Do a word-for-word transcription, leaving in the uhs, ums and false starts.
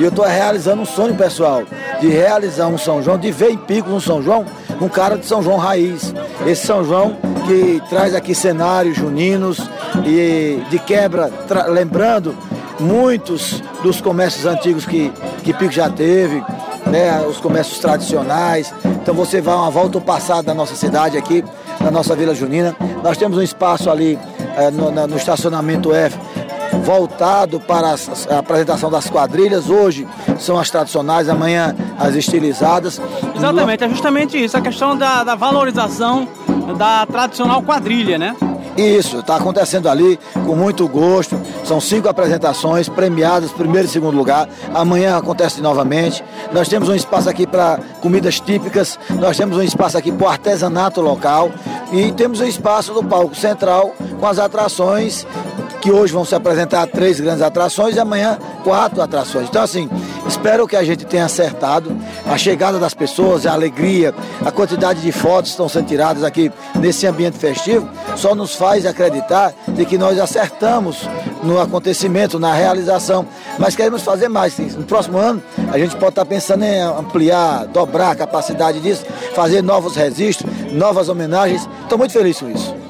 E eu estou realizando um sonho pessoal, de realizar um São João, de ver em Picos um São João, um cara de São João raiz. Esse São João que traz aqui cenários juninos e de quebra, lembrando muitos dos comércios antigos que, que Picos já teve, né, os comércios tradicionais. Então você vai uma volta ao passado da nossa cidade aqui, na nossa Vila Junina. Nós temos um espaço ali é, no, no estacionamento F, voltado para a apresentação das quadrilhas. Hoje são as tradicionais, amanhã as estilizadas. Exatamente, é justamente isso, a questão da, da valorização da tradicional quadrilha, né? Isso, está acontecendo ali com muito gosto. São cinco apresentações premiadas, primeiro e segundo lugar. Amanhã acontece novamente. Nós temos um espaço aqui para comidas típicas, nós temos um espaço aqui para o artesanato local e temos um espaço no palco central com as atrações, que hoje vão se apresentar três grandes atrações e amanhã quatro atrações. Então, assim, espero que a gente tenha acertado a chegada das pessoas, a alegria, a quantidade de fotos que estão sendo tiradas aqui nesse ambiente festivo, só nos faz acreditar de que nós acertamos no acontecimento, na realização, mas queremos fazer mais. No próximo ano, a gente pode estar pensando em ampliar, dobrar a capacidade disso, fazer novos registros, novas homenagens. Estou muito feliz com isso.